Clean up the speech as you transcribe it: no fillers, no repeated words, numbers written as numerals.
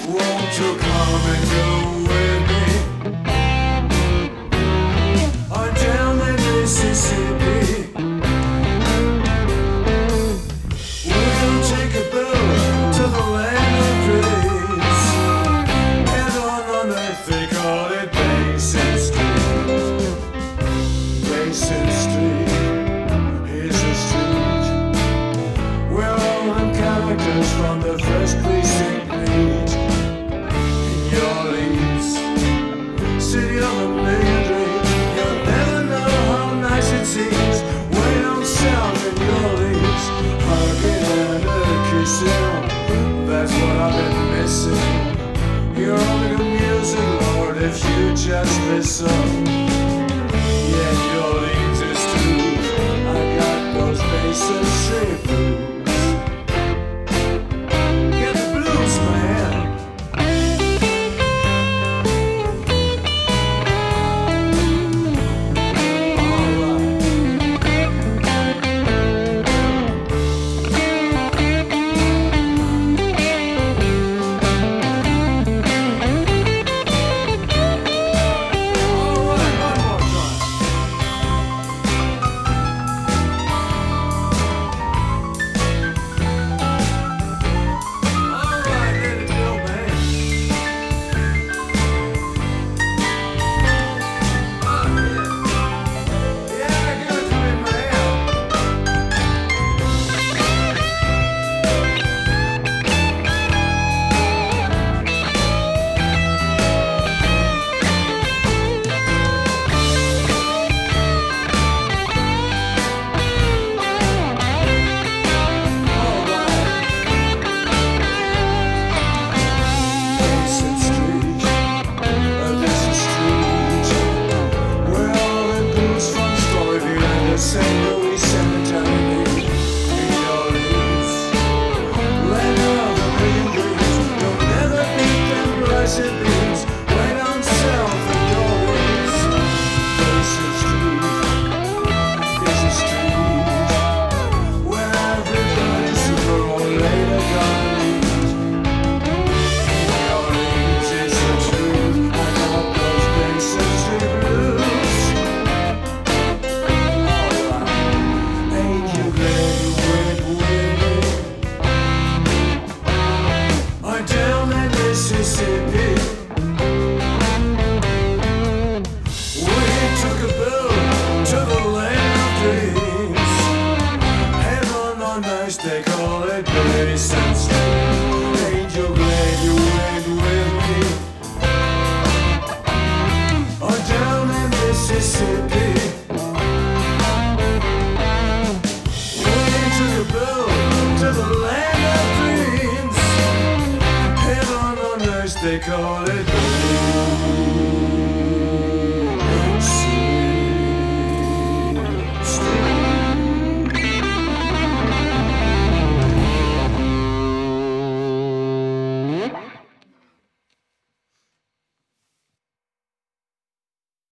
Won't you come and go with me? On down the Mississippi. We'll take a boat to the land of dreams. And on earth they call it Basin Street. Basin Street is a street where all them characters from the first precinct meet. In New Orleans, city of a million dreams, you'll never know how nice it seems. Way down south in New Orleans, hugging and kissing, that's what I've been missing. You're only the music, Lord, if you just listen. Yeah, New Orleans is true. I got those Basin Street blues. Get the blues, man. St. Louis Cemetery in New Orleans, land of the million dreams. You'll never beat them blessed beams. Way down south in New Orleans, Basin Street is a street where everybody's super or later gonna meet. New Orleans is the truth. I got those Basin Street blues. Mississippi. We took a boat to the land of dreams. Heaven on earth, they call it Basin Street. Ain't you glad you went with me? On down in Mississippi. We took a boat to the land of dreams. They call it